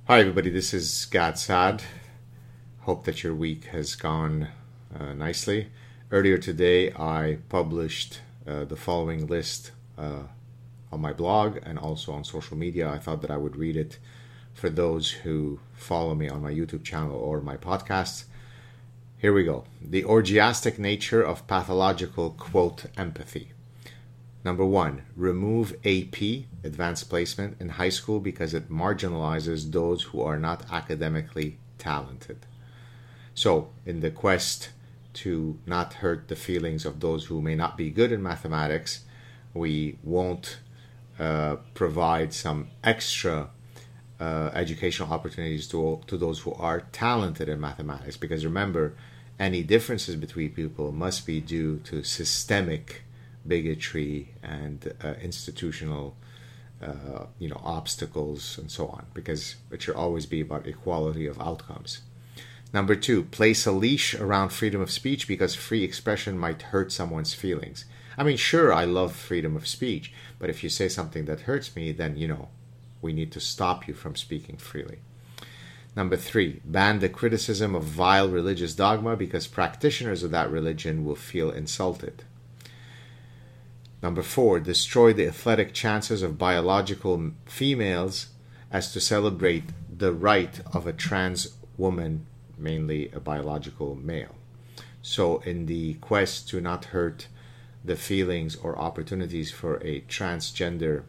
Hi, everybody. This is Gad Saad. Hope that your week has gone nicely. Earlier today, I published the following list on my blog and also on social media. I thought that I would read it for those who follow me on my YouTube channel or my podcasts. Here we go. The orgiastic nature of pathological, quote, empathy. Number 1, remove AP, advanced placement, in high school because it marginalizes those who are not academically talented. So, in the quest to not hurt the feelings of those who may not be good in mathematics, we won't provide some extra educational opportunities to those who are talented in mathematics. Because remember, any differences between people must be due to systemic bigotry and institutional obstacles and so on, because it should always be about equality of outcomes. Number 2, place a leash around freedom of speech because free expression might hurt someone's feelings. I mean, sure, I love freedom of speech, but if you say something that hurts me, then, we need to stop you from speaking freely. Number 3, ban the criticism of vile religious dogma because practitioners of that religion will feel insulted. Number 4, destroy the athletic chances of biological females as to celebrate the right of a trans woman, mainly a biological male. So in the quest to not hurt the feelings or opportunities for a transgender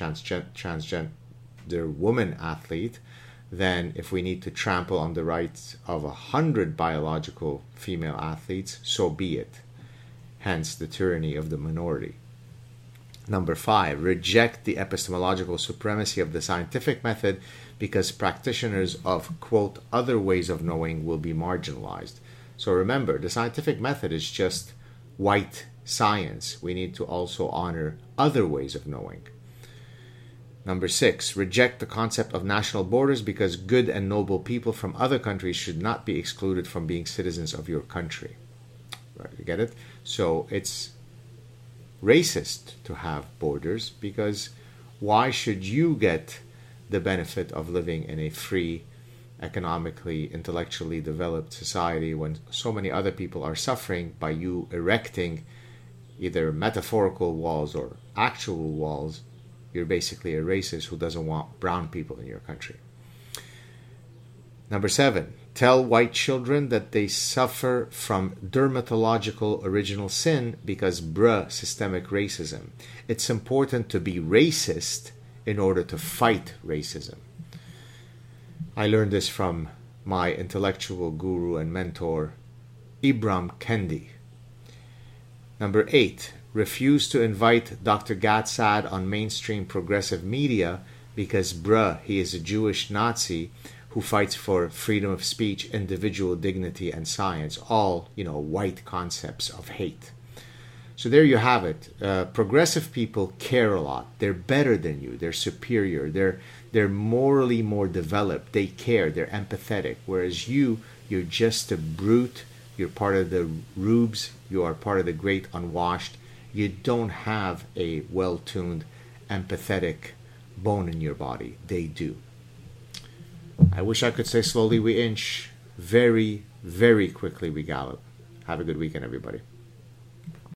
woman athlete, then if we need to trample on the rights of 100 biological female athletes, so be it. Hence the tyranny of the minority. Number 5, reject the epistemological supremacy of the scientific method because practitioners of, quote, other ways of knowing will be marginalized. So remember, the scientific method is just white science. We need to also honor other ways of knowing. Number 6, reject the concept of national borders because good and noble people from other countries should not be excluded from being citizens of your country. Right, you get it? So it's racist to have borders because why should you get the benefit of living in a free, economically, intellectually developed society when so many other people are suffering by you erecting either metaphorical walls or actual walls? You're basically a racist who doesn't want brown people in your country. Number 7, tell white children that they suffer from dermatological original sin because systemic racism. It's important to be racist in order to fight racism. I learned this from my intellectual guru and mentor, Ibram Kendi. Number 8, refuse to invite Dr. Gad Saad on mainstream progressive media because he is a Jewish Nazi who fights for freedom of speech, individual dignity, and science, all, white concepts of hate. So there you have it. Progressive people care a lot. They're better than you. They're superior. They're morally more developed. They care. They're empathetic. Whereas you're just a brute. You're part of the rubes. You are part of the great unwashed. You don't have a well-tuned, empathetic bone in your body. They do. I wish I could say slowly we inch, very, very quickly we gallop. Have a good weekend, everybody.